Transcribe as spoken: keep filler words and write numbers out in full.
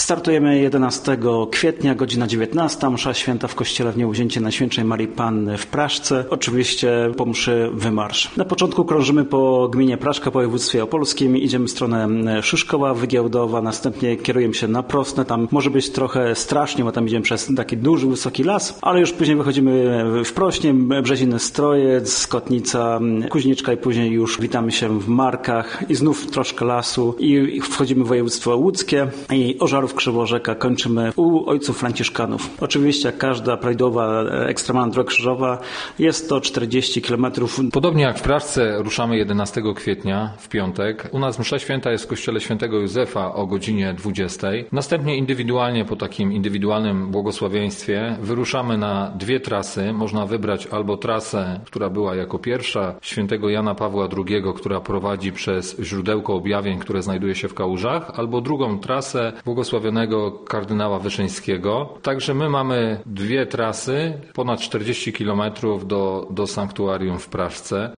Startujemy jedenastego kwietnia, godzina dziewiętnasta, msza święta w kościele w Nieuwzięcie Najświętszej Maryi Panny w Praszce. Oczywiście po mszy wymarsz. Na początku krążymy po gminie Praszka, po województwie opolskim, idziemy w stronę Szyszkowa, Wygiełdowa, następnie kierujemy się na Prostne. Tam może być trochę strasznie, bo tam idziemy przez taki duży, wysoki las, ale już później wychodzimy w Prośnie, Brzeziny Strojec, Kotnica, Kuźniczka i później już witamy się w Markach i znów troszkę lasu i wchodzimy w województwo łódzkie i Ożarów, Krzyworzeka, kończymy u ojców franciszkanów. Oczywiście jak każda prajdowa, ekstremalna droga krzyżowa jest to czterdzieści kilometrów. Podobnie jak w Praszce ruszamy jedenastego kwietnia w piątek. U nas msza święta jest w kościele świętego Józefa o godzinie dwudziestej. Następnie indywidualnie po takim indywidualnym błogosławieństwie wyruszamy na dwie trasy. Można wybrać albo trasę, która była jako pierwsza świętego Jana Pawła drugiego, która prowadzi przez źródełko objawień, które znajduje się w Kałużach, albo drugą trasę błogosławionego kardynała Wyszyńskiego. Także my mamy dwie trasy, ponad czterdzieści kilometrów do, do sanktuarium w Praszce.